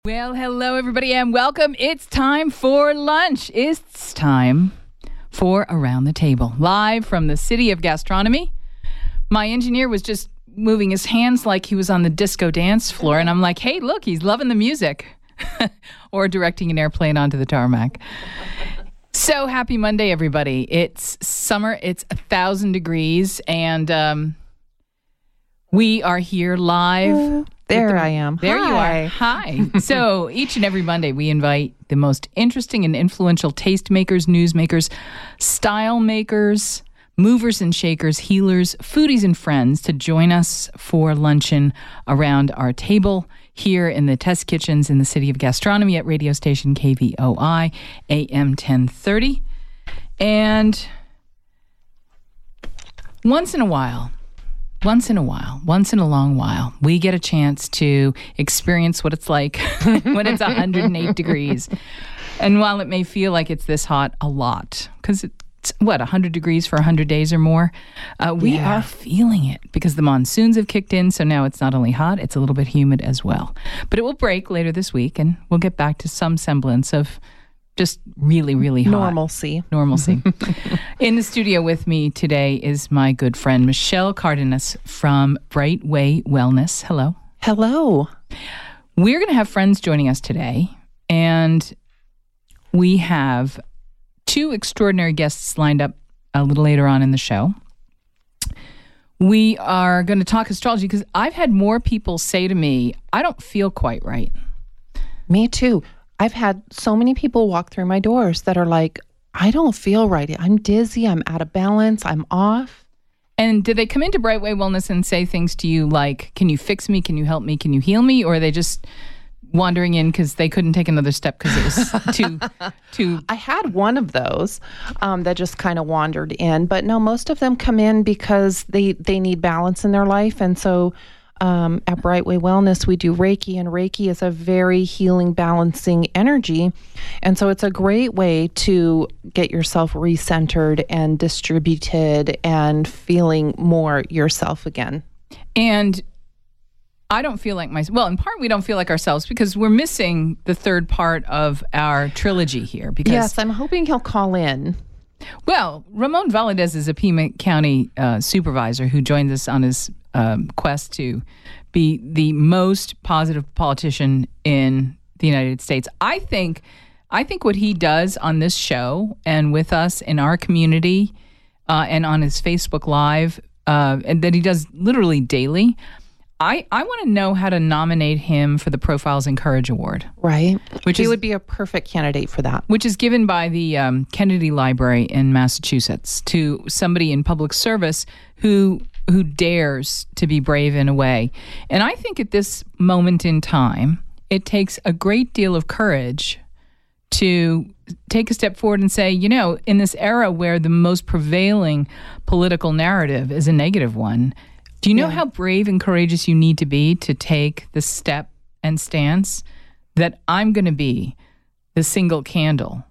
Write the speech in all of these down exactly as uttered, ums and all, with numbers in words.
Well, hello, everybody, and welcome. It's time for lunch. It's time for Around the Table, live from the City of Gastronomy. My engineer was just moving his hands like he was on the disco dance floor, and I'm like, hey, look, he's loving the music. Or directing an airplane onto the tarmac. So happy Monday, everybody. It's summer. It's a thousand degrees, and um, we are here live. Uh, there the, I am. There Hi. you are. Hi. So each and every Monday, we invite the most interesting and influential tastemakers, newsmakers, style makers, movers and shakers, healers, foodies, and friends to join us for luncheon around our table here in the test kitchens in the City of Gastronomy at radio station K V O I, A M ten thirty. And once in a while, once in a while, once in a long while, we get a chance to experience what it's like when it's one hundred eight degrees. And while it may feel like it's this hot a lot, because it's, what, one hundred degrees for one hundred days or more, uh, we yeah. are feeling it because the monsoons have kicked in. So now it's not only hot, it's a little bit humid as well. But it will break later this week, and we'll get back to some semblance of just really, really hot. Normalcy. Normalcy. In the studio with me today is my good friend, Michelle Cardenas from Bright Way Wellness. Hello. Hello. We're going to have friends joining us today, and we have two extraordinary guests lined up a little later on in the show. We are going to talk astrology because I've had more people say to me, I don't feel quite right. Me too. I've had so many people walk through my doors that are like, I don't feel right. I'm dizzy. I'm out of balance. I'm off. And did they come into Bright Way Wellness and say things to you like, can you fix me? Can you help me? Can you heal me? Or are they just wandering in because they couldn't take another step because it was too, too... I had one of those um, that just kind of wandered in. But no, most of them come in because they, they need balance in their life. And so Um, at Bright Way Wellness, we do Reiki, and Reiki is a very healing, balancing energy. And so it's a great way to get yourself recentered and distributed and feeling more yourself again. And I don't feel like myself. Well, in part, we don't feel like ourselves because we're missing the third part of our trilogy here. Because, yes, I'm hoping he'll call in. Well, Ramon Valadez is a Pima County uh, supervisor who joins us on his um, quest to be the most positive politician in the United States. I think, I think what he does on this show and with us in our community uh, and on his Facebook Live, uh, and that he does literally daily. I, I want to know how to nominate him for the Profiles in Courage Award. Right. Which he is, would be a perfect candidate for that. Which is given by the um, Kennedy Library in Massachusetts to somebody in public service who who dares to be brave in a way. And I think at this moment in time, it takes a great deal of courage to take a step forward and say, you know, in this era where the most prevailing political narrative is a negative one, do you know yeah. how brave and courageous you need to be to take the step and stance that I'm going to be the single candle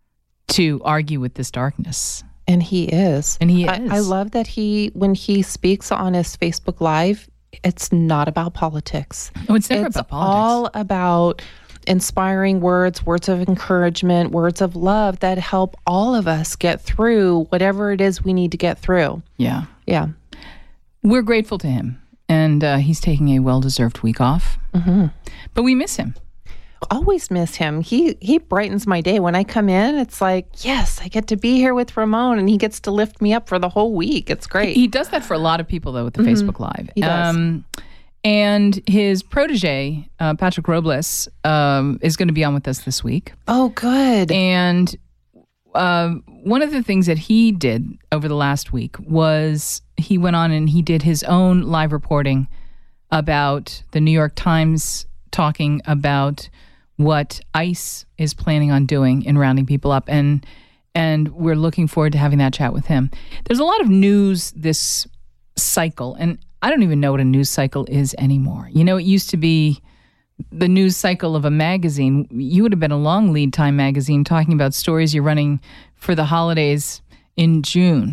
to argue with this darkness? And he is. And he is. I, I love that he, when he speaks on his Facebook Live, it's not about politics. Oh, it's never it's about politics. It's all about inspiring words, words of encouragement, words of love that help all of us get through whatever it is we need to get through. Yeah. Yeah. We're grateful to him, and uh, he's taking a well-deserved week off. Mm-hmm. But we miss him. Always miss him. He he brightens my day. When I come in, it's like, yes, I get to be here with Ramon, and he gets to lift me up for the whole week. It's great. He, he does that for a lot of people, though, with the mm-hmm. Facebook Live. He does. Um, and his protege, uh, Patrick Robles, um, is going to be on with us this week. Oh, good. And uh, one of the things that he did over the last week was he went on and he did his own live reporting about the New York Times talking about what ICE is planning on doing in rounding people up. And and we're looking forward to having that chat with him. There's a lot of news this cycle, and I don't even know what a news cycle is anymore. You know, it used to be the news cycle of a magazine. You would have been a long lead time magazine talking about stories you're running for the holidays in June.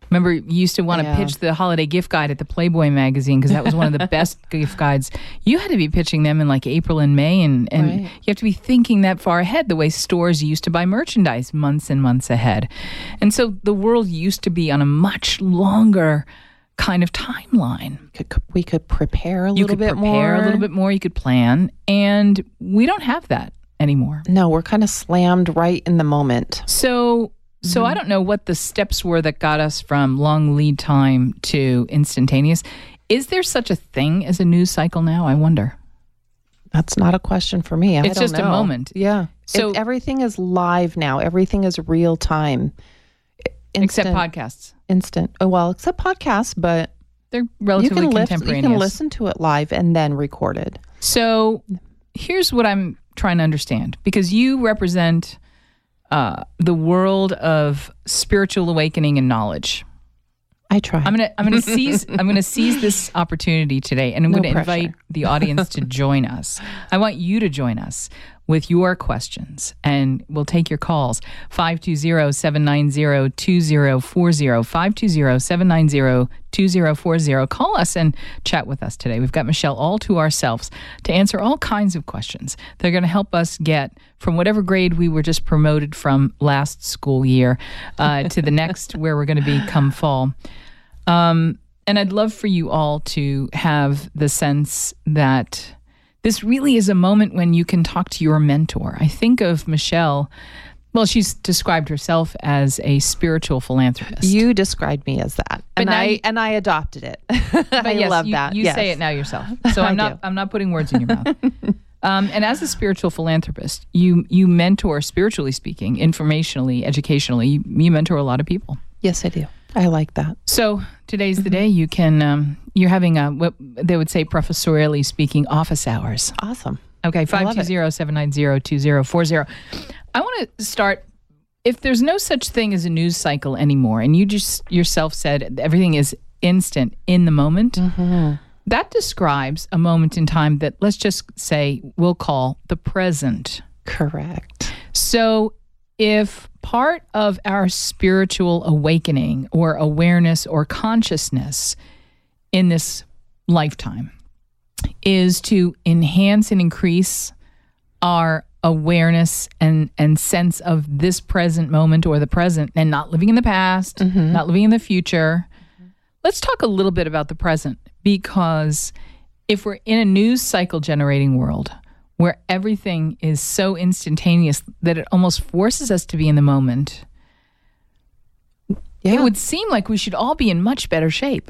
Remember, you used to want to Yeah. pitch the holiday gift guide at the Playboy magazine because that was one of the best gift guides. You had to be pitching them in like April and May, and, and Right. you have to be thinking that far ahead, the way stores used to buy merchandise months and months ahead. And so the world used to be on a much longer kind of timeline. Could, we could prepare a You little could bit prepare more. a little bit more, you could plan, and we don't have that anymore. No, we're kind of slammed right in the moment. So, so I don't know what the steps were that got us from long lead time to instantaneous. Is there such a thing as a news cycle now? I wonder. That's not a question for me. I It's don't just a know. moment. Yeah. So- It- everything is live now. Everything is real time. Except Instant- podcasts. Instant. Oh, well, except podcasts, but They're you relatively can, lift, you contemporaneous. can listen to it live and then record it. So here's what I'm trying to understand, because you represent uh, the world of spiritual awakening and knowledge. I try. I'm gonna I'm gonna seize I'm gonna seize this opportunity today, and I'm No gonna pressure. invite the audience to join us. I want you to join us with your questions, and we'll take your calls. five two zero, seven nine zero, two zero four zero, five two zero, seven nine zero, two zero four zero. Call us and chat with us today. We've got Michelle all to ourselves to answer all kinds of questions. They're going to help us get from whatever grade we were just promoted from last school year uh, to the next where we're going to be come fall. Um, and I'd love for you all to have the sense that this really is a moment when you can talk to your mentor. I think of Michelle, well, she's described herself as a spiritual philanthropist. You described me as that, and now I you- and I adopted it. But I yes, love you, that. You Yes. say it now yourself. So I I'm not do. I'm not putting words in your mouth. Um, and as a spiritual philanthropist, you you mentor, spiritually speaking, informationally, educationally, you, you mentor a lot of people. Yes, I do. I like that. So today's the day you can, um, you're having a, what they would say professorially speaking, office hours. Awesome. Okay, love five two zero, seven nine zero, two zero four zero. I want to start, if there's no such thing as a news cycle anymore, and you just yourself said everything is instant in the moment, Mm-hmm. that describes a moment in time that, let's just say, we'll call the present. Correct. So if part of our spiritual awakening or awareness or consciousness in this lifetime is to enhance and increase our awareness and, and sense of this present moment or the present, and not living in the past, not living in the future, let's talk a little bit about the present, because if we're in a news cycle generating world where everything is so instantaneous that it almost forces us to be in the moment, Yeah. it would seem like we should all be in much better shape.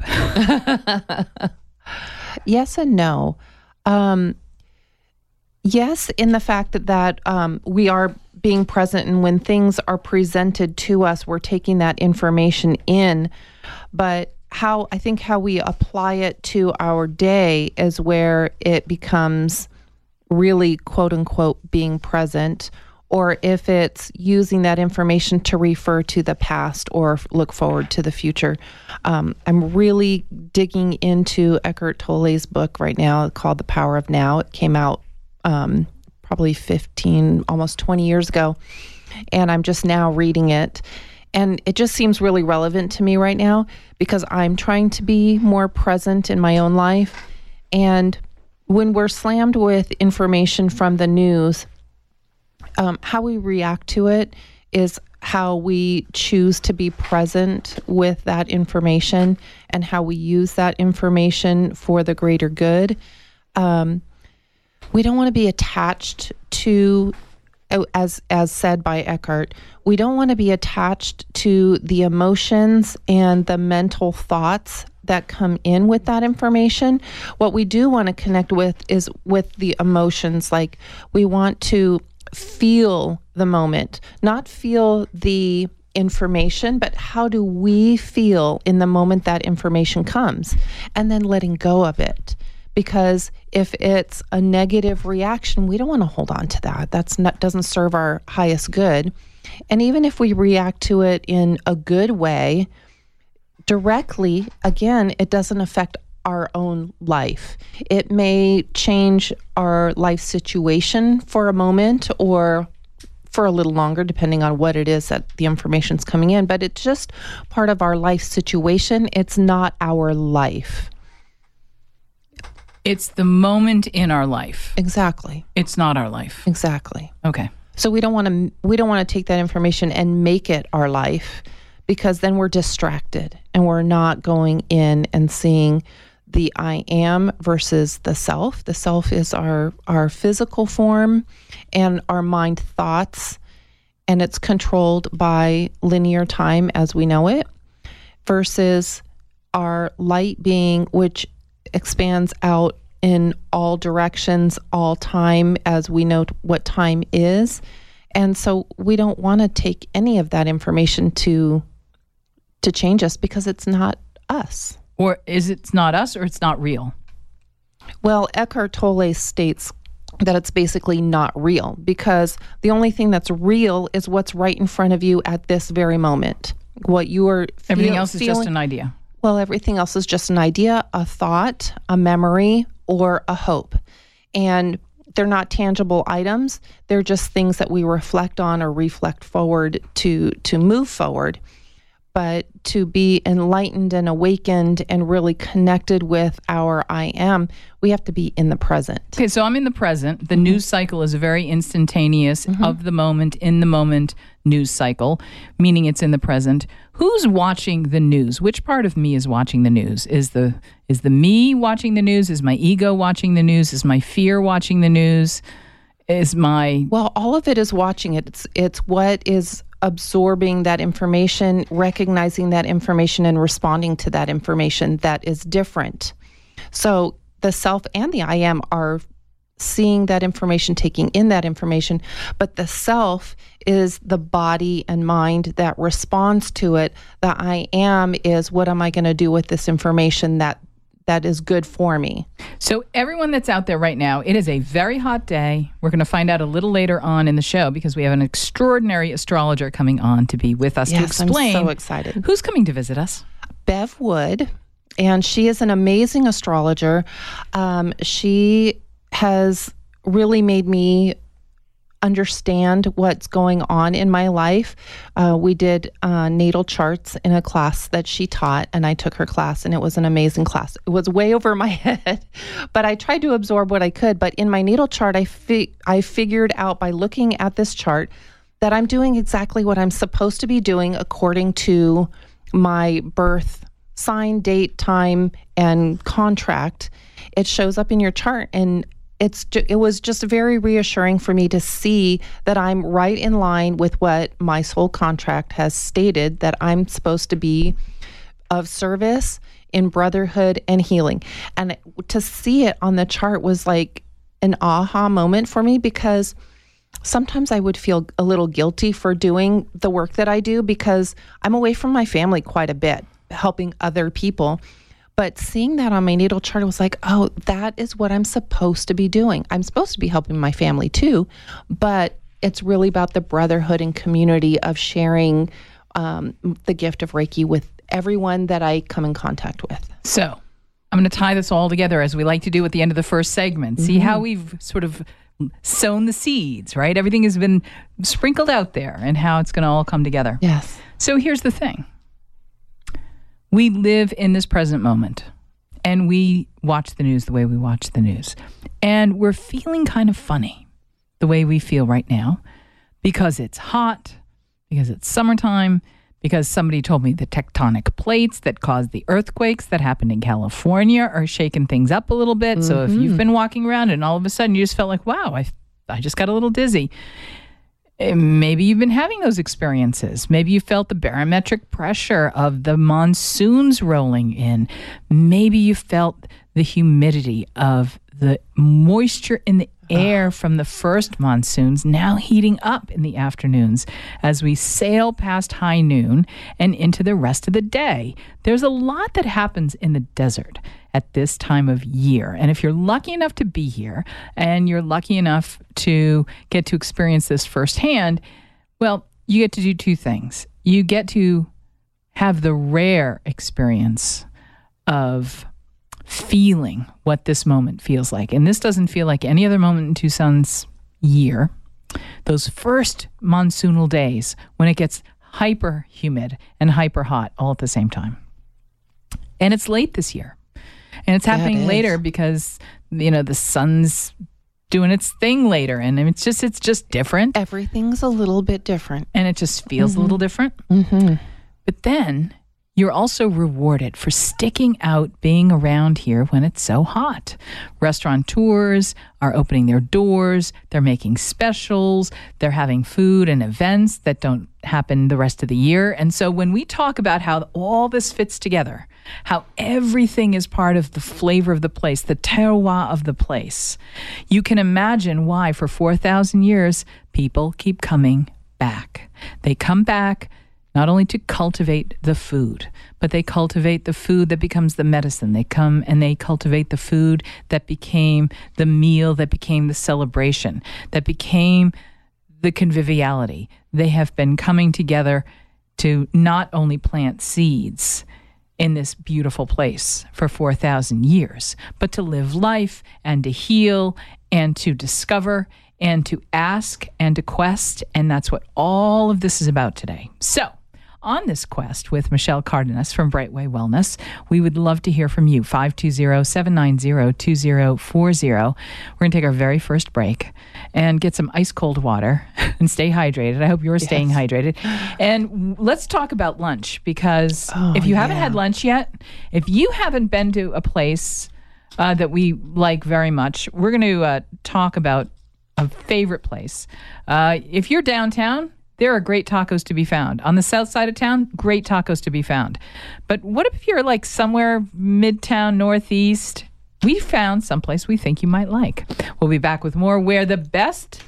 Yes and no. Um, yes, in the fact that, that um, we are being present, and when things are presented to us, we're taking that information in. But how I think how we apply it to our day is where it becomes really, quote unquote, being present, or if it's using that information to refer to the past or look forward to the future. Um, I'm really digging into Eckhart Tolle's book right now called The Power of Now. It came out um, probably fifteen, almost twenty years ago, and I'm just now reading it. And it just seems really relevant to me right now because I'm trying to be more present in my own life. And when we're slammed with information from the news, um, how we react to it is how we choose to be present with that information and how we use that information for the greater good. Um, we don't want to be attached to, as as said by Eckhart, we don't want to be attached to the emotions and the mental thoughts that come in with that information. What we do want to connect with is with the emotions. Like, we want to feel the moment, not feel the information, but how do we feel in the moment that information comes, and then letting go of it. Because if it's a negative reaction, we don't want to hold on to that. That's not, doesn't serve our highest good. And even if we react to it in a good way, directly, again, it doesn't affect our own life. It may change our life situation for a moment or for a little longer, depending on what it is that the information's coming in. But it's just part of our life situation. It's not our life. It's the moment in our life. Exactly. It's not our life. Exactly. Okay. So we don't want to we don't want to take that information and make it our life, because then we're distracted and we're not going in and seeing the I am versus the self. The self is our our physical form and our mind thoughts, and it's controlled by linear time as we know it, versus our light being, which expands out in all directions, all time, as we know what time is. And so we don't want to take any of that information to to change us, because it's not us. Or is it not us, or it's not real? Well, Eckhart Tolle states that it's basically not real, because the only thing that's real is what's right in front of you at this very moment. What you are feel, Everything else is feeling, just an idea. Well, everything else is just an idea, a thought, a memory, or a hope. And they're not tangible items. They're just things that we reflect on or reflect forward to to move forward. But to be enlightened and awakened and really connected with our I am, we have to be in the present. Okay, so I'm in the present. The mm-hmm. news cycle is a very instantaneous, mm-hmm. of the moment, in the moment news cycle, meaning it's in the present. Who's watching the news? Which part of me is watching the news? Is the is the me watching the news? Is my ego watching the news? Is my fear watching the news? Is my... Well, all of it is watching it. It's it's what is absorbing that information, recognizing that information, and responding to that information that is different. So the self and the I am are seeing that information, taking in that information, but the self is the body and mind that responds to it. The I am is, what am I going to do with this information that that is good for me? So everyone that's out there right now, it is a very hot day. We're going to find out a little later on in the show, because we have an extraordinary astrologer coming on to be with us, yes, to explain. I'm so excited. Who's coming to visit us? Bev Wood, and she is an amazing astrologer. Um, she has really made me understand what's going on in my life. Uh, we did uh, natal charts in a class that she taught, and I took her class, and it was an amazing class. It was way over my head, but I tried to absorb what I could. But in my natal chart, I fi- I figured out by looking at this chart that I'm doing exactly what I'm supposed to be doing according to my birth sign, date, time, and contract. It shows up in your chart, and It's ju- it was just very reassuring for me to see that I'm right in line with what my soul contract has stated, that I'm supposed to be of service in brotherhood and healing. And to see it on the chart was like an aha moment for me, because sometimes I would feel a little guilty for doing the work that I do, because I'm away from my family quite a bit, helping other people. But seeing that on my natal chart, I was like, oh, that is what I'm supposed to be doing. I'm supposed to be helping my family too, but it's really about the brotherhood and community of sharing um, the gift of Reiki with everyone that I come in contact with. So I'm going to tie this all together, as we like to do at the end of the first segment. See mm-hmm. how we've sort of sown the seeds, right? Everything has been sprinkled out there, and how it's going to all come together. Yes. So here's the thing. We live in this present moment, and we watch the news the way we watch the news. And we're feeling kind of funny the way we feel right now, because it's hot, because it's summertime, because somebody told me the tectonic plates that caused the earthquakes that happened in California are shaking things up a little bit. Mm-hmm. So if you've been walking around and all of a sudden you just felt like, wow, I, I just got a little dizzy. Maybe you've been having those experiences. Maybe you felt the barometric pressure of the monsoons rolling in. Maybe you felt the humidity of the moisture in the air from the first monsoons now heating up in the afternoons as we sail past high noon and into the rest of the day. There's a lot that happens in the desert at this time of year. And if you're lucky enough to be here, and you're lucky enough to get to experience this firsthand, well, you get to do two things. You get to have the rare experience of feeling what this moment feels like. And this doesn't feel like any other moment in Tucson's year. those first monsoonal days when it gets hyper humid and hyper hot all at the same time. And it's late this year. And it's happening Yeah, it later is. because, you know, the sun's doing its thing later. And it's just, it's just different. Everything's a little bit different. And it just feels Mm-hmm. a little different. Mm-hmm. But then you're also rewarded for sticking out being around here when it's so hot. Restaurateurs are opening their doors. They're making specials. They're having food and events that don't happen the rest of the year. And so when we talk about how all this fits together, how everything is part of the flavor of the place, the terroir of the place, you can imagine why for four thousand years, people keep coming back. They come back not only to cultivate the food, but they cultivate the food that becomes the medicine. They come and they cultivate the food that became the meal, that became the celebration, that became the conviviality. They have been coming together to not only plant seeds in this beautiful place for four thousand years, but to live life and to heal and to discover and to ask and to quest. And that's what all of this is about today. So, on this quest with Michelle Cardenas from Brightway Wellness, we would love to hear from you. five two zero, seven nine zero, two zero four zero. We're going to take our very first break and get some ice cold water and stay hydrated. I hope you're staying Yes. hydrated. And let's talk about lunch, because Oh, if you haven't yeah. had lunch yet, if you haven't been to a place uh, that we like very much, we're going to uh, talk about a favorite place. Uh, if you're downtown, there are great tacos to be found. On the south side of town, great tacos to be found. But what if you're like somewhere midtown, northeast? We found someplace we think you might like. We'll be back with more where the best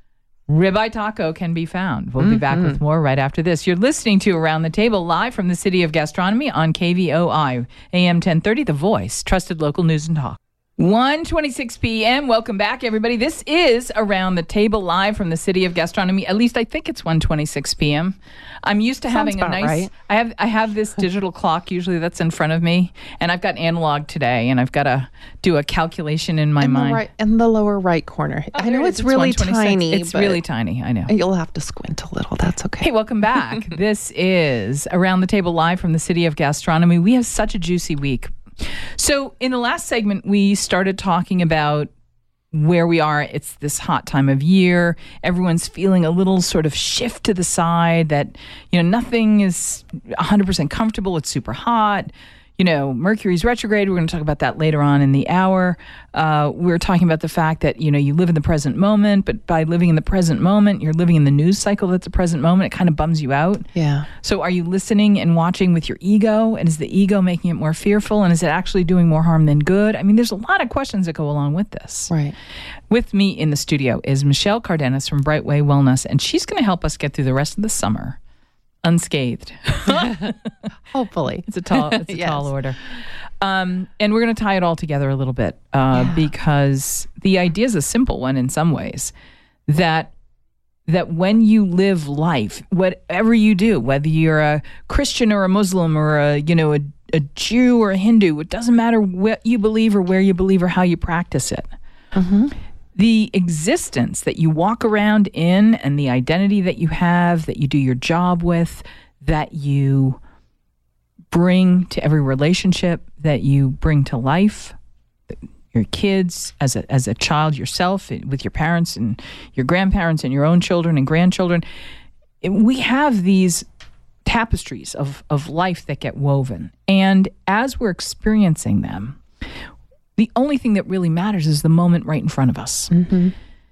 ribeye taco can be found. We'll be back with more right after this. You're listening to Around the Table live from the City of Gastronomy on K V O I, A M ten thirty, The Voice, trusted local news and talk. one twenty-six p.m. Welcome back, everybody. This is Around the Table live from the City of Gastronomy. At least I think it's one twenty-six p.m. I'm used to Sounds having a about nice. right. I have I have this digital clock usually that's in front of me, and I've got analog today, and I've got to do a calculation in my In the, mind. right, in the lower right corner. Oh, I there know it it's is. really one twenty-six. tiny. It's but really tiny. I know. You'll have to squint a little. That's okay. Hey, welcome back. This is Around the Table live from the City of Gastronomy. We have such a juicy week. So in the last segment, we started talking about where we are. It's this hot time of year. Everyone's feeling a little sort of shift to the side that, you know, nothing is one hundred percent comfortable. It's super hot. You know, Mercury's retrograde. We're going to talk about that later on in the hour. Uh, we're talking about the fact that, you know, you live in the present moment, but by living in the present moment, you're living in the news cycle that's the present moment. It kind of bums you out. Yeah. So are you listening and watching with your ego? And is the ego making it more fearful? And is it actually doing more harm than good? I mean, there's a lot of questions that go along with this. Right. With me in the studio is Michelle Cardenas from Brightway Wellness, and she's going to help us get through the rest of the summer unscathed. Hopefully. It's a tall, it's a Yes. tall order. Um, and we're going to tie it all together a little bit uh, Yeah. because the idea is a simple one in some ways, that that when you live life, whatever you do, whether you're a Christian or a Muslim or a you know a, a Jew or a Hindu, it doesn't matter what you believe or where you believe or how you practice it. Mm-hmm. The existence that you walk around in and the identity that you have, that you do your job with, that you bring to every relationship, that you bring to life, your kids, as a as a child yourself, with your parents and your grandparents and your own children and grandchildren. It- we have these tapestries of, of life that get woven. And as we're experiencing them, the only thing that really matters is the moment right in front of us. Mm-hmm.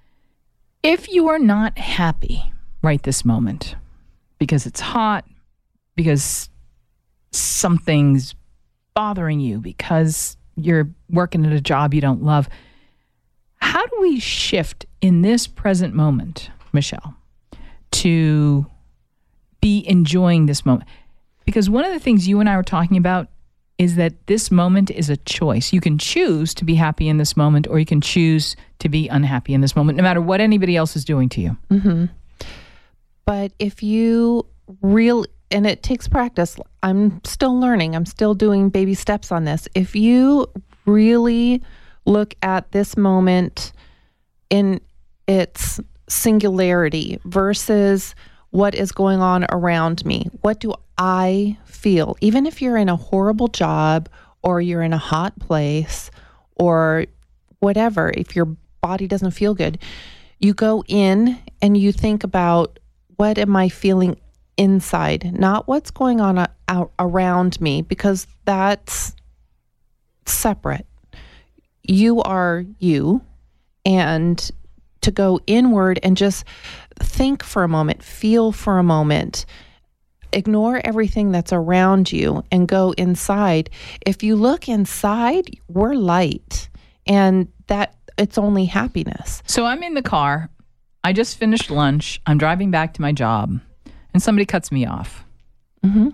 If you are not happy right this moment, because it's hot, because something's bothering you, because you're working at a job you don't love, how do we shift in this present moment, Michelle, to be enjoying this moment? Because one of the things you and I were talking about is that this moment is a choice. You can choose to be happy in this moment, or you can choose to be unhappy in this moment, no matter what anybody else is doing to you. Mm-hmm. But if you really, and it takes practice, I'm still learning, I'm still doing baby steps on this. If you really look at this moment in its singularity versus what is going on around me. What do I feel? Even if you're in a horrible job or you're in a hot place or whatever, if your body doesn't feel good, you go in and you think about, what am I feeling inside? Not what's going on a- out around me, because that's separate. You are you, and to go inward and just think for a moment, feel for a moment, ignore everything that's around you and go inside. If you look inside, we're light, and that it's only happiness. So I'm in the car. I just finished lunch. I'm driving back to my job, and somebody cuts me off. Mm-hmm.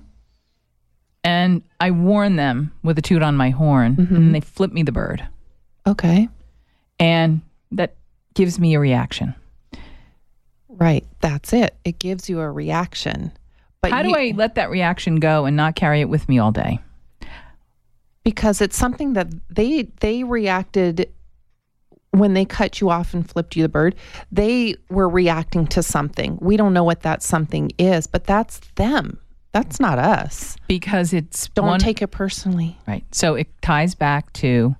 And I warn them with a toot on my horn, mm-hmm. and they flip me the bird. Okay. And that gives me a reaction. Right. That's it. It gives you a reaction. But how you, do I let that reaction go and not carry it with me all day? Because it's something that they they reacted when they cut you off and flipped you the bird. They were reacting to something. We don't know what that something is, but that's them. That's not us. Because it's don't one, take it personally. Right. So it ties back to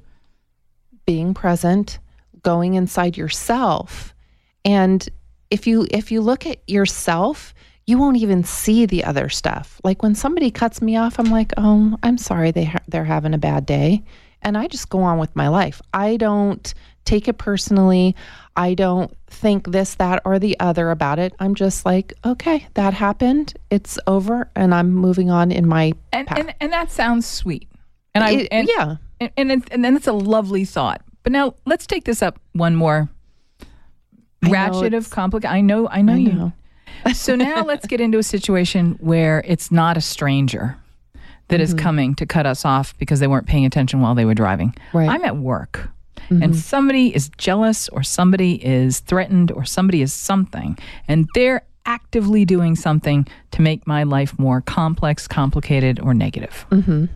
being present, going inside yourself. And if you if you look at yourself, you won't even see the other stuff. Like when somebody cuts me off, I'm like, oh, I'm sorry they ha- they're having a bad day. And I just go on with my life. I don't take it personally. I don't think this, that, or the other about it. I'm just like, okay, that happened. It's over, and I'm moving on in my and path. and, and that sounds sweet. And I It- and, yeah. and and, it, and then it's a lovely thought. But now let's take this up one more I know ratchet of it's- complicated. I know, I know I you. know. So now let's get into a situation where it's not a stranger that is coming to cut us off because they weren't paying attention while they were driving. Right. I'm at work. And somebody is jealous, or somebody is threatened, or somebody is something, and they're actively doing something to make my life more complex, complicated, or negative. Mm-hmm.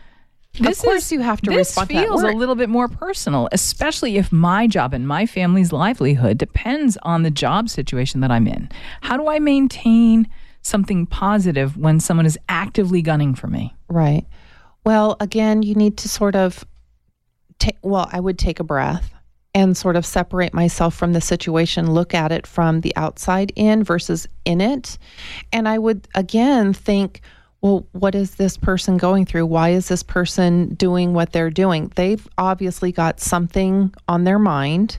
This Of course is, you have to this respond to that. feels a We're- little bit more personal, especially if my job and my family's livelihood depends on the job situation that I'm in. How do I maintain something positive when someone is actively gunning for me? Right. Well, again, you need to sort of take, well, I would take a breath and sort of separate myself from the situation, look at it from the outside in versus in it. And I would, again, think, well, what is this person going through? Why is this person doing what they're doing? They've obviously got something on their mind.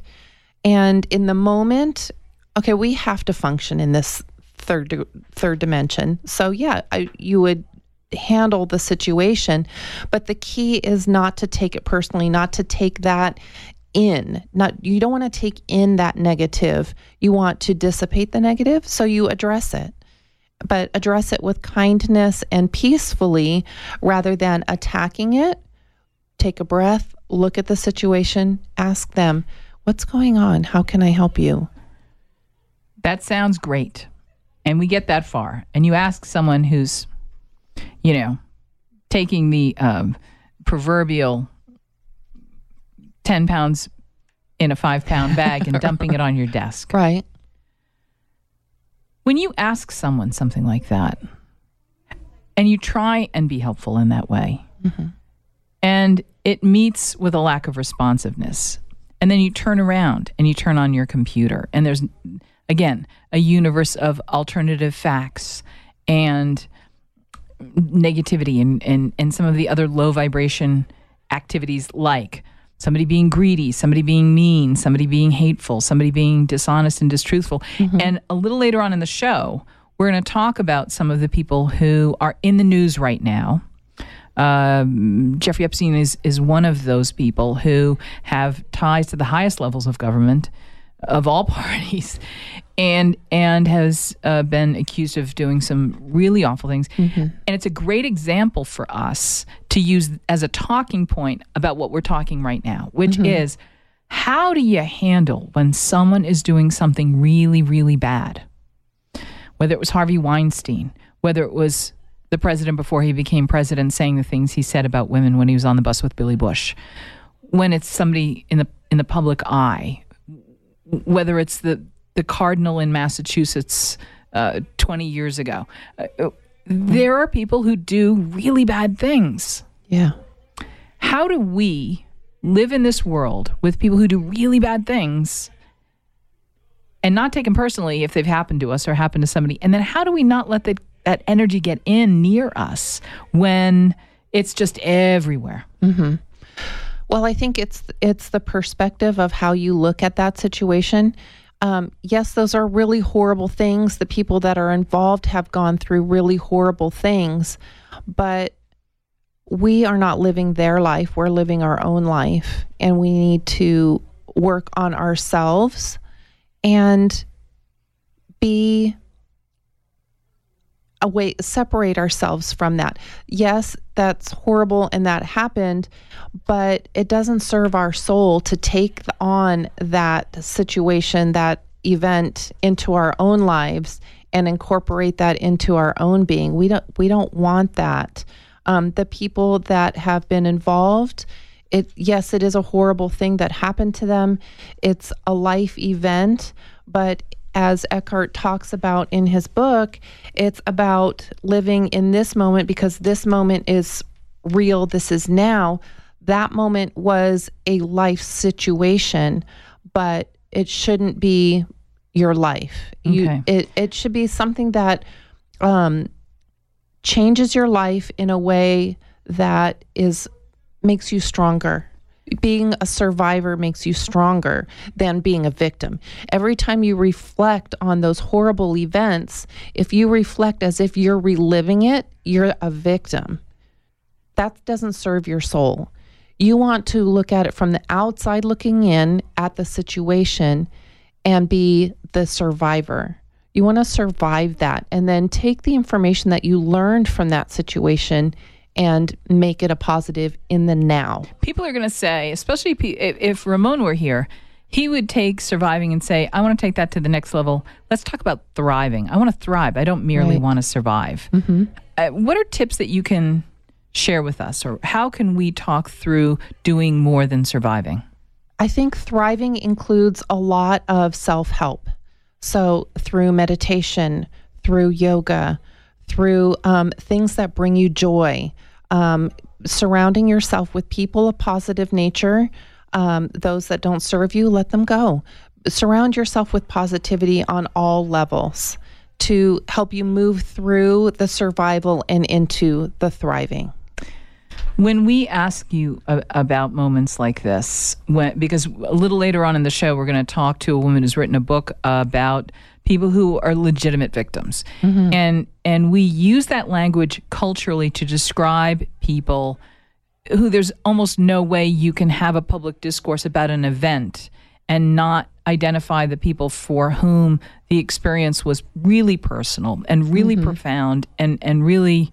And in the moment, okay, we have to function in this third third dimension. So yeah, I, you would handle the situation, but the key is not to take it personally, not to take that in. Not you don't want to take in that negative. You want to dissipate the negative, so you address it. But address it with kindness and peacefully rather than attacking it. Take a breath, look at the situation, ask them, what's going on? How can I help you? That sounds great. And we get that far. And you ask someone who's, you know, taking the um, proverbial ten pounds in a five pound bag and dumping it on your desk. Right. When you ask someone something like that, and you try and be helpful in that way, mm-hmm. and it meets with a lack of responsiveness, and then you turn around and you turn on your computer, and there's, again, a universe of alternative facts and negativity and, and, and some of the other low vibration activities, like somebody being greedy, somebody being mean, somebody being hateful, somebody being dishonest and distruthful. Mm-hmm. And a little later on in the show, we're going to talk about some of the people who are in the news right now. Um, Jeffrey Epstein is, is one of those people who have ties to the highest levels of government of all parties, and and has uh, been accused of doing some really awful things. Mm-hmm. And it's a great example for us to use as a talking point about what we're talking right now, which mm-hmm. is, how do you handle when someone is doing something really, really bad? Whether it was Harvey Weinstein, whether it was the president before he became president saying the things he said about women when he was on the bus with Billy Bush, when it's somebody in the in the public eye, whether it's the the cardinal in Massachusetts uh, twenty years ago. Uh, there are people who do really bad things. Yeah. How do we live in this world with people who do really bad things and not take them personally if they've happened to us or happened to somebody? And then how do we not let that, that energy get in near us when it's just everywhere? Mm-hmm. Well, I think it's it's the perspective of how you look at that situation. Um, yes, those are really horrible things. The people that are involved have gone through really horrible things, but we are not living their life. We're living our own life, and we need to work on ourselves and be away, separate ourselves from that. Yes, that's horrible and that happened, but it doesn't serve our soul to take on that situation, that event into our own lives and incorporate that into our own being. We don't, we don't want that. Um, the people that have been involved, it, yes, it is a horrible thing that happened to them. It's a life event, but as Eckhart talks about in his book, it's about living in this moment because this moment is real. This is now. That moment was a life situation, but it shouldn't be your life. You, Okay. it, it should be something that um, changes your life in a way that is makes you stronger. Being a survivor makes you stronger than being a victim. Every time you reflect on those horrible events, if you reflect as if you're reliving it, you're a victim. That doesn't serve your soul. You want to look at it from the outside looking in at the situation and be the survivor. You want to survive that and then take the information that you learned from that situation and make it a positive in the now. People are going to say, especially if, if Ramon were here, he would take surviving and say, I want to take that to the next level. Let's talk about thriving. I want to thrive. I don't merely Right. want to survive. Mm-hmm. Uh, what are tips that you can share with us, or how can we talk through doing more than surviving? I think thriving includes a lot of self-help. So through meditation, through yoga, through um, things that bring you joy, um, surrounding yourself with people of positive nature. Um, those that don't serve you, let them go. Surround yourself with positivity on all levels to help you move through the survival and into the thriving. When we ask you a, about moments like this, when, because a little later on in the show, we're going to talk to a woman who's written a book about people who are legitimate victims. Mm-hmm. And and we use that language culturally to describe people who there's almost no way you can have a public discourse about an event and not identify the people for whom the experience was really personal and really mm-hmm. profound and, and really,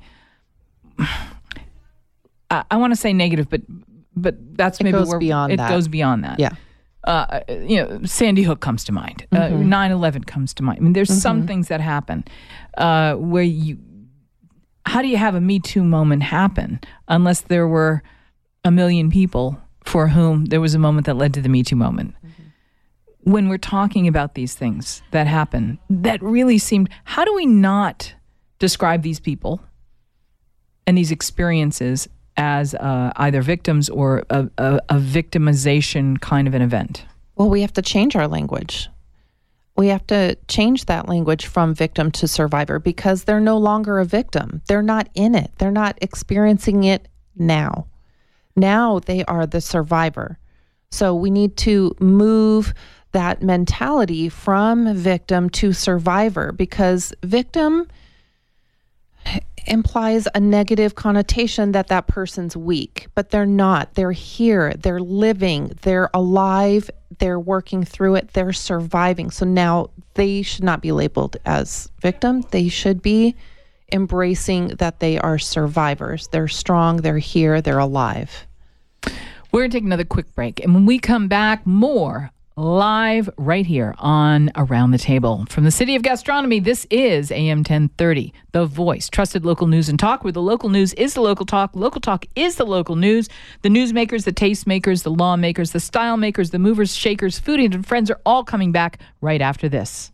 I, I want to say negative, but but that's it maybe goes where beyond it that. goes beyond that. Yeah. Uh, you know, Sandy Hook comes to mind. Mm-hmm. Uh, nine eleven comes to mind. I mean, there's Mm-hmm. some things that happen uh, where you, how do you have a Me Too moment happen unless there were a million people for whom there was a moment that led to the Me Too moment? Mm-hmm. When we're talking about these things that happen, that really seemed, how do we not describe these people and these experiences as uh, either victims or a, a, a victimization kind of an event? Well, we have to change our language. We have to change that language from victim to survivor because they're no longer a victim. They're not in it. They're not experiencing it now. Now they are the survivor. So we need to move that mentality from victim to survivor because victim implies a negative connotation that that person's weak, but they're not. They're here. They're living. They're alive. They're working through it. They're surviving. So now they should not be labeled as victim. They should be embracing that they are survivors. They're strong. They're here. They're alive. We're going to take another quick break. And when we come back, more live right here on Around the Table. From the City of Gastronomy, this is A M ten thirty, The Voice, trusted local news and talk, where the local news is the local talk, local talk is the local news. The newsmakers, the tastemakers, the lawmakers, the style makers, the movers, shakers, foodies, and friends are all coming back right after this.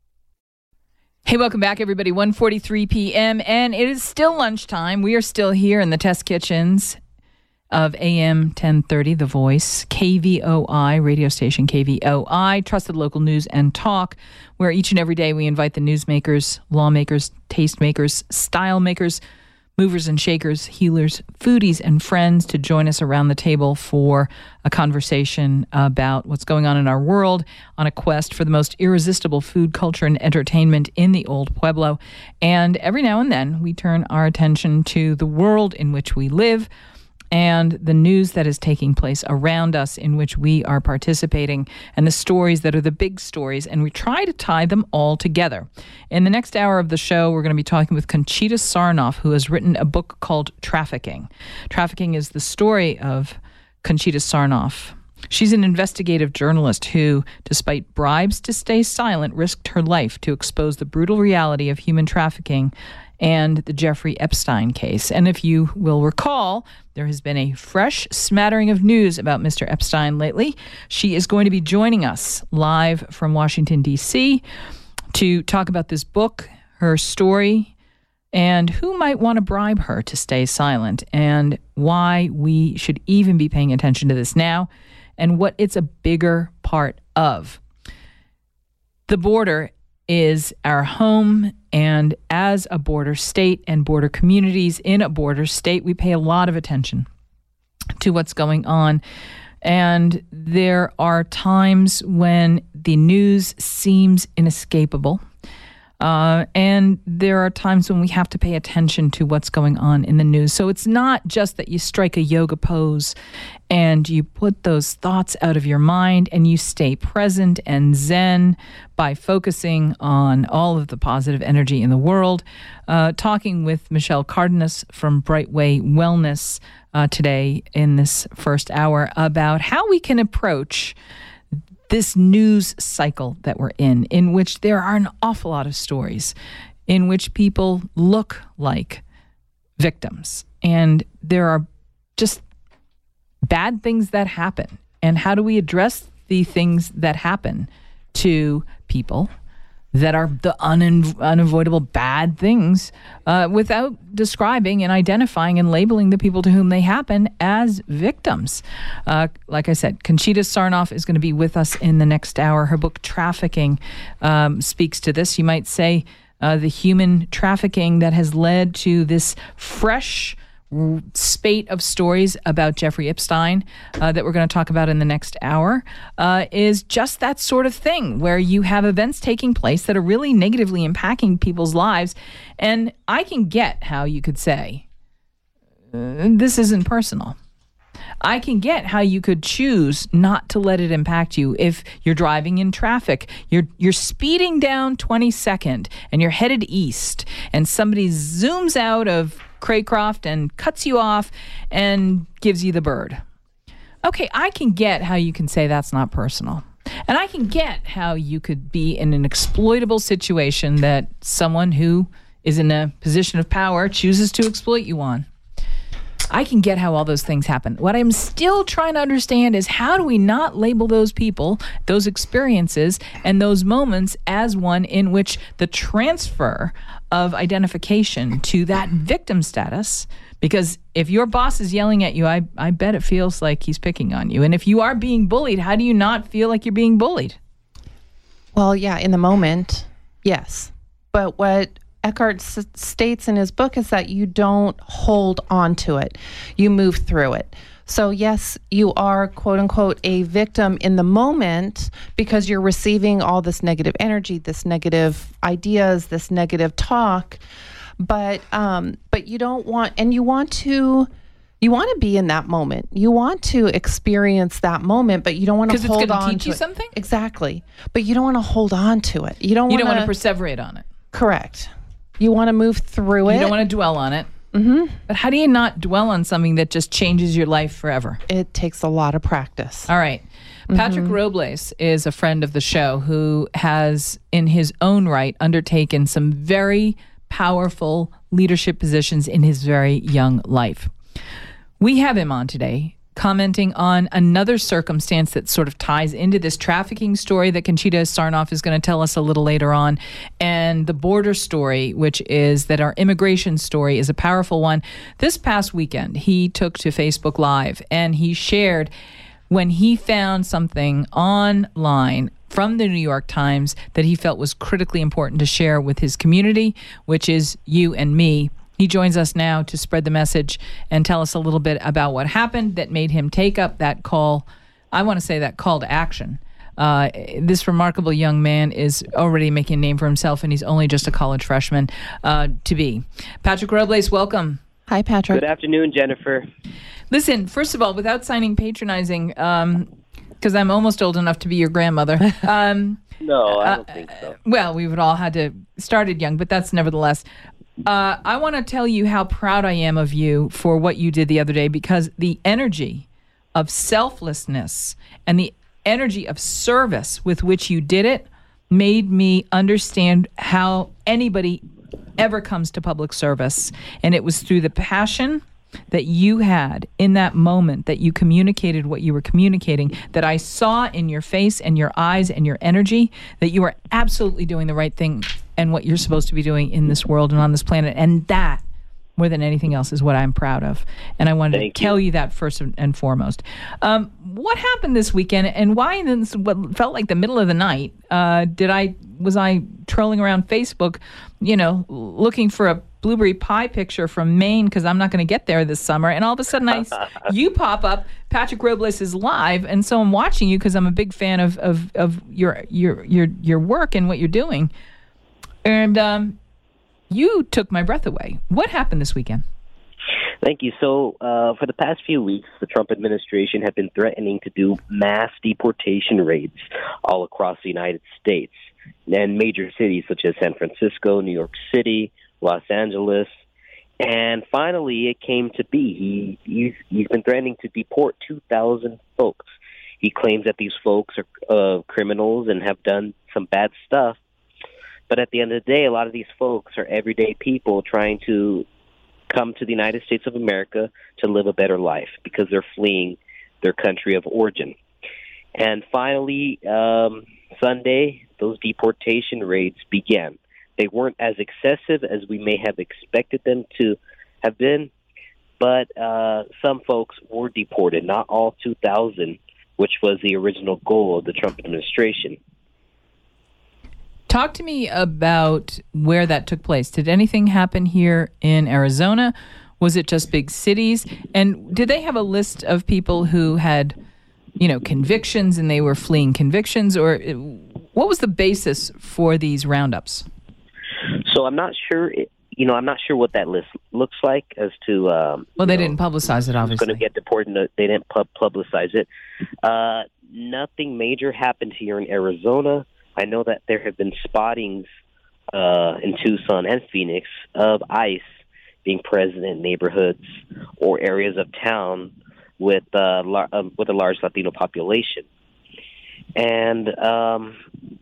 Hey, welcome back, everybody. one forty-three p.m., and it is still lunchtime. We are still here in the test kitchens of A M ten thirty, The Voice, K V O I, radio station K V O I, trusted local news and talk, where each and every day we invite the newsmakers, lawmakers, tastemakers, style makers, movers and shakers, healers, foodies, and friends to join us around the table for a conversation about what's going on in our world on a quest for the most irresistible food, culture, and entertainment in the Old Pueblo. And every now and then we turn our attention to the world in which we live and the news that is taking place around us in which we are participating, and the stories that are the big stories, and we try to tie them all together. In the next hour of the show, we're going to be talking with Conchita Sarnoff, who has written a book called Trafficking. Trafficking is the story of Conchita Sarnoff. She's an investigative journalist who, despite bribes to stay silent, risked her life to expose the brutal reality of human trafficking and the Jeffrey Epstein case. And if you will recall, there has been a fresh smattering of news about Mister Epstein lately. She is going to be joining us live from Washington, D C to talk about this book, her story, and who might want to bribe her to stay silent, and why we should even be paying attention to this now, and what it's a bigger part of. The border is our home, and as a border state and border communities in a border state, we pay a lot of attention to what's going on. And there are times when the news seems inescapable. Uh, and there are times when we have to pay attention to what's going on in the news. So it's not just that you strike a yoga pose and you put those thoughts out of your mind and you stay present and zen by focusing on all of the positive energy in the world. Uh, talking with Michelle Cardenas from Brightway Wellness uh, today in this first hour about how we can approach this news cycle that we're in, in which there are an awful lot of stories in which people look like victims. And there are just bad things that happen. And how do we address the things that happen to people that are the un- unavoidable bad things uh, without describing and identifying and labeling the people to whom they happen as victims. Uh, like I said, Conchita Sarnoff is going to be with us in the next hour. Her book, Trafficking, um, speaks to this. You might say uh, the human trafficking that has led to this fresh spate of stories about Jeffrey Epstein uh, that we're going to talk about in the next hour uh, is just that sort of thing where you have events taking place that are really negatively impacting people's lives. And I can get how you could say, uh, this isn't personal. I can get how you could choose not to let it impact you if you're driving in traffic. You're you're speeding down twenty-second and you're headed east and somebody zooms out of Craycroft and cuts you off and gives you the bird. Okay, I can get how you can say that's not personal. And I can get how you could be in an exploitable situation that someone who is in a position of power chooses to exploit you on. I can get how all those things happen. What I'm still trying to understand is how do we not label those people, those experiences, and those moments as one in which the transfer of identification to that victim status, because if your boss is yelling at you, I, I bet it feels like he's picking on you. And if you are being bullied, how do you not feel like you're being bullied? Well, yeah, in the moment, yes. But what Eckhart s- states in his book is that you don't hold on to it. You move through it. So yes, you are, quote unquote, a victim in the moment because you're receiving all this negative energy, this negative ideas, this negative talk. But um, but you don't want, and you want to, you want to be in that moment. You want to experience that moment, but you don't want to hold on to it. Because it's going to teach you something? Exactly. But you don't want to hold on to it. You don't You want don't want to perseverate on it. Correct. You want to move through it. You don't want to dwell on it. Mm-hmm. But how do you not dwell on something that just changes your life forever? It takes a lot of practice. All right. Patrick Robles is a friend of the show who has, in his own right, undertaken some very powerful leadership positions in his very young life. We have him on today, commenting on another circumstance that sort of ties into this trafficking story that Conchita Sarnoff is going to tell us a little later on, and the border story, which is that our immigration story is a powerful one. This past weekend, he took to Facebook Live, and he shared when he found something online from the New York Times that he felt was critically important to share with his community, which is you and me. He joins us now to spread the message and tell us a little bit about what happened that made him take up that call. I want to say that call to action. Uh, this remarkable young man is already making a name for himself, and he's only just a college freshman uh, to be. Patrick Robles, welcome. Hi, Patrick. Good afternoon, Jennifer. Listen, first of all, without sounding patronizing, um, because I'm almost old enough to be your grandmother. Um, no, I don't uh, think so. Well, we would all had to started young, but that's nevertheless. Uh, I want to tell you how proud I am of you for what you did the other day, because the energy of selflessness and the energy of service with which you did it made me understand how anybody ever comes to public service. And it was through the passion that you had in that moment that you communicated what you were communicating, that I saw in your face and your eyes and your energy that you are absolutely doing the right thing and what you're supposed to be doing in this world and on this planet. And that, more than anything else, is what I'm proud of. And I wanted Thank to tell you. you that first and foremost. Um, what happened this weekend, and why in this, what felt like the middle of the night, uh, did I was I trolling around Facebook, you know, looking for a blueberry pie picture from Maine because I'm not going to get there this summer, and all of a sudden I you pop up. Patrick Robles is live, and so I'm watching you because I'm a big fan of of of your your your your work and what you're doing. And um, you took my breath away. What happened this weekend? Thank you. So, uh, for the past few weeks, the Trump administration had been threatening to do mass deportation raids all across the United States and major cities such as San Francisco, New York City, Los Angeles. And finally, it came to be. He he's, he's been threatening to deport two thousand folks. He claims that these folks are uh, criminals and have done some bad stuff. But at the end of the day, a lot of these folks are everyday people trying to come to the United States of America to live a better life because they're fleeing their country of origin. And finally, um, Sunday, those deportation raids began. They weren't as excessive as we may have expected them to have been, but uh, some folks were deported, not all two thousand, which was the original goal of the Trump administration. Talk to me about where that took place. Did anything happen here in Arizona? Was it just big cities? And did they have a list of people who had, you know, convictions and they were fleeing convictions? Or what was the basis for these roundups? So I'm not sure, you know, I'm not sure what that list looks like as to... Um, well, they know, didn't publicize it, obviously. Who's going to get deported. They didn't pub- publicize it. Uh, nothing major happened here in Arizona. I know that there have been spottings uh, in Tucson and Phoenix of ICE being present in neighborhoods or areas of town with uh, lar- uh, with a large Latino population. And um,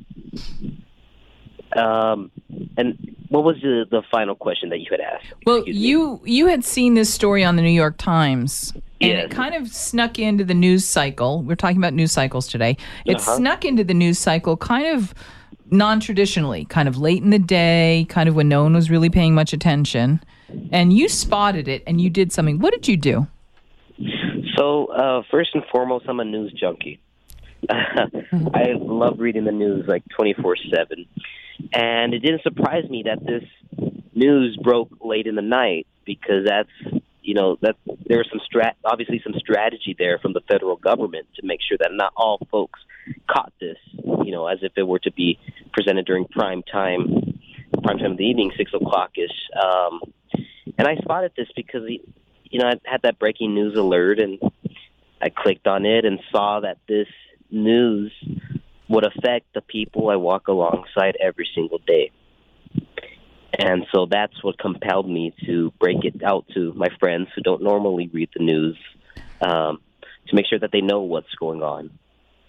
um, and what was the, the final question that you had asked? Well, Excuse you me. you had seen this story on the New York Times, and Yes. it kind of snuck into the news cycle. We're talking about news cycles today. It Uh-huh. snuck into the news cycle kind of non-traditionally, kind of late in the day, kind of when no one was really paying much attention. And you spotted it, and you did something. What did you do? So, uh, first and foremost, I'm a news junkie. I love reading the news like twenty-four seven. And it didn't surprise me that this news broke late in the night because that's, you know, that there was some strat, obviously some strategy there from the federal government to make sure that not all folks caught this, you know, as if it were to be presented during prime time, prime time of the evening, six o'clock-ish. Um, and I spotted this because, you know, I had that breaking news alert, and I clicked on it and saw that this news would affect the people I walk alongside every single day. And so that's what compelled me to break it out to my friends who don't normally read the news, um, to make sure that they know what's going on.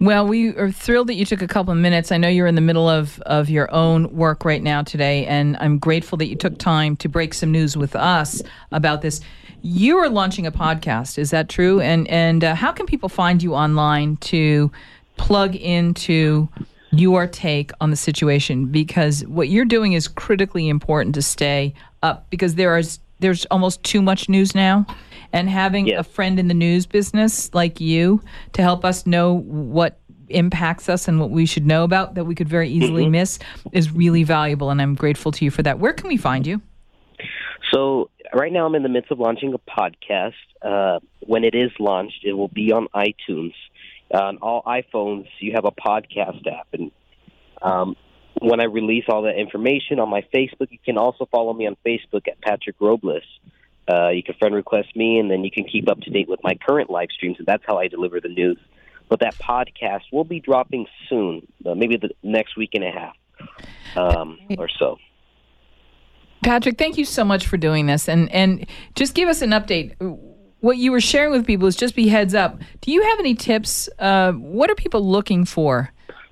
Well, we are thrilled that you took a couple of minutes. I know you're in the middle of, of your own work right now today, and I'm grateful that you took time to break some news with us about this. You are launching a podcast, is that true? And and uh, how can people find you online to plug into your take on the situation? Because what you're doing is critically important to stay up, because there is there's almost too much news now. And having yeah. a friend in the news business like you to help us know what impacts us and what we should know about that we could very easily mm-hmm. miss is really valuable, and I'm grateful to you for that. Where can we find you? So right now I'm in the midst of launching a podcast. Uh, when it is launched, it will be on iTunes. On all iPhones, you have a podcast app. And um, when I release all that information on my Facebook, you can also follow me on Facebook at Patrick Robles. Uh, you can friend request me, and then you can keep up to date with my current live streams, and that's how I deliver the news. But that podcast will be dropping soon, uh, maybe the next week and a half um, or so. Patrick, thank you so much for doing this. And, and just give us an update. What you were sharing with people is just be heads up. Do you have any tips? Uh, what are people looking for?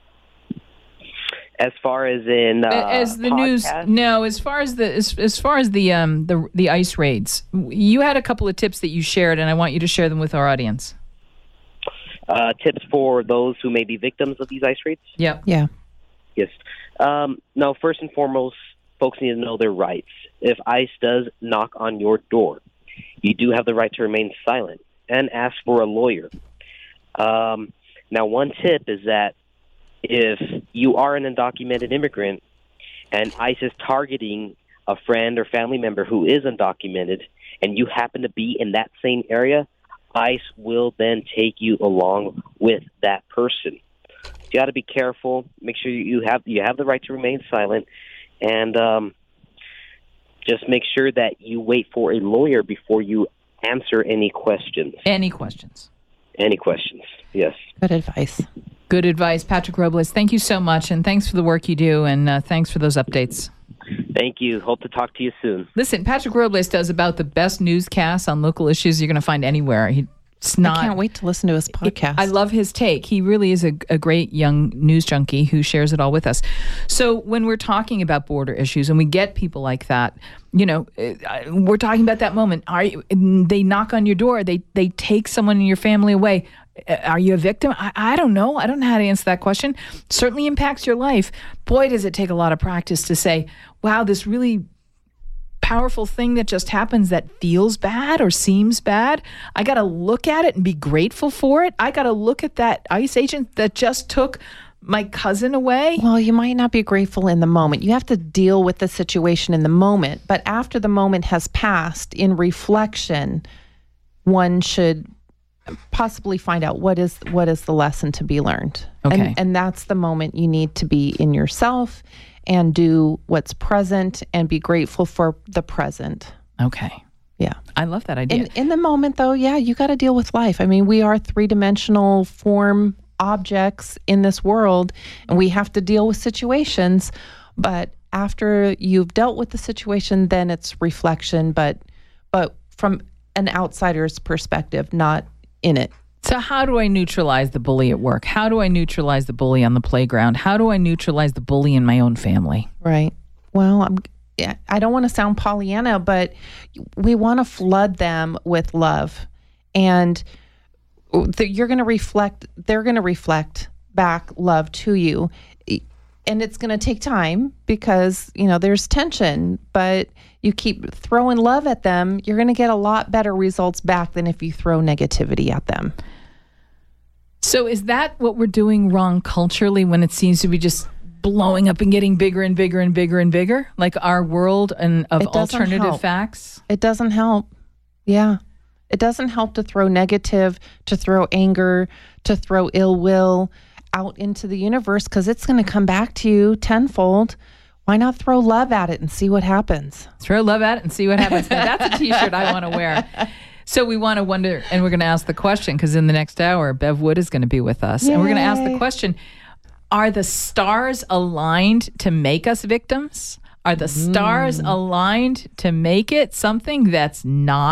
As far as in uh, as the podcast? news, no. As far as the as, as far as the um the the ICE raids, you had a couple of tips that you shared, and I want you to share them with our audience. Uh, tips for those who may be victims of these ICE raids? Yeah, yeah, yes. Um, now, first and foremost, folks need to know their rights. If ICE does knock on your door, you do have the right to remain silent and ask for a lawyer. Um, now, one tip is that if you are an undocumented immigrant and ICE is targeting a friend or family member who is undocumented and you happen to be in that same area, ICE will then take you along with that person. You got to be careful. Make sure you have you have the right to remain silent, and um, just make sure that you wait for a lawyer before you answer any questions. Any questions? Any questions, yes. Good advice. Good advice. Patrick Robles, thank you so much, and thanks for the work you do, and uh, thanks for those updates. Thank you. Hope to talk to you soon. Listen, Patrick Robles does about the best newscasts on local issues you're going to find anywhere. He, it's not, I can't wait to listen to his podcast. I love his take. He really is a, a great young news junkie who shares it all with us. So when we're talking about border issues and we get people like that, you know, we're talking about that moment. Are you, they knock on your door. They they take someone in your family away. Are you a victim? I, I don't know. I don't know how to answer that question. Certainly impacts your life. Boy, does it take a lot of practice to say, wow, this really powerful thing that just happens that feels bad or seems bad. I got to look at it and be grateful for it. I got to look at that ICE agent that just took my cousin away. Well, you might not be grateful in the moment. You have to deal with the situation in the moment. But after the moment has passed, in reflection, one should possibly find out what is what is the lesson to be learned. Okay. And, and that's the moment you need to be in yourself and do what's present and be grateful for the present. Okay. Yeah. I love that idea. In, in the moment, though, yeah, you got to deal with life. I mean, we are three-dimensional form objects in this world, and we have to deal with situations. But after you've dealt with the situation, then it's reflection, but but from an outsider's perspective, not in it. So how do I neutralize the bully at work? How do I neutralize the bully on the playground? How do I neutralize the bully in my own family? Right. Well, I'm, I don't want to sound Pollyanna, but we want to flood them with love. And you're going to reflect, they're going to reflect back love to you. And it's going to take time because, you know, there's tension, but you keep throwing love at them, you're going to get a lot better results back than if you throw negativity at them. So is that what we're doing wrong culturally when it seems to be just blowing up and getting bigger and bigger and bigger and bigger? Like our world and of alternative help. facts? It doesn't help. Yeah. It doesn't help to throw negative, to throw anger, to throw ill will out into the universe because it's going to come back to you tenfold. Why not throw love at it and see what happens? Throw love at it and see what happens. Now, that's a T-shirt I want to wear. So we want to wonder, and we're going to ask the question, because in the next hour, Bev Wood is going to be with us. Yay. And we're going to ask the question, are the stars aligned to make us victims? Are the stars mm. aligned to make it something that's not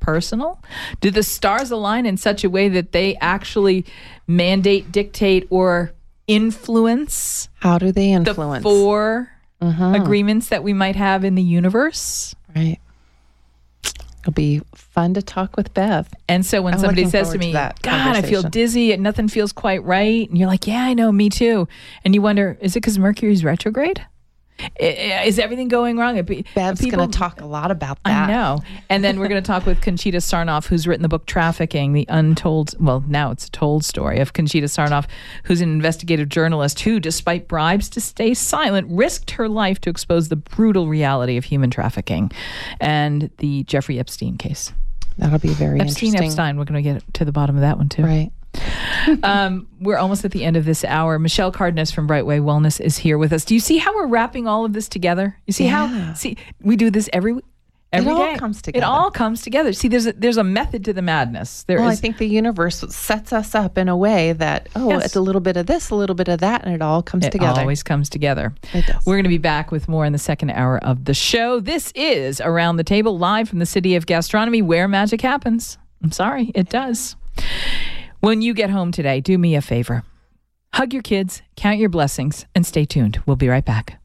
personal? Do the stars align in such a way that they actually mandate, dictate, or influence How do they the influence? four Mhm. agreements that we might have in the universe? Right. It'll be fun to talk with Bev. And so when I'm somebody looking says to forward to me, that God, I feel conversation." dizzy and nothing feels quite right. And you're like, yeah, I know, me too. And you wonder, is it because Mercury's retrograde? I- Is everything going wrong? It be- Bev's people- going to talk a lot about that. I know. And then we're going to talk with Conchita Sarnoff, who's written the book Trafficking, the untold, well, now it's a told story of Conchita Sarnoff, who's an investigative journalist who, despite bribes to stay silent, risked her life to expose the brutal reality of human trafficking and the Jeffrey Epstein case. That'll be very Epstein, interesting. Epstein. We're going to get to the bottom of that one, too. Right. um, we're almost at the end of this hour. Michelle Cardenas from Brightway Wellness is here with us. Do you see how we're wrapping all of this together? You see Yeah. how see we do this every every It all day. comes It together. all comes together. See, there's a, there's a method to the madness. There is. Well, I think the universe sets us up in a way that, oh, Yes. it's a little bit of this, a little bit of that, and it all comes It together. always comes together. It does. We're going to be back with more in the second hour of the show. This is Around the Table, live from the City of Gastronomy, where magic happens. I'm sorry, it does. When you get home today, do me a favor. Hug your kids, count your blessings, and stay tuned. We'll be right back.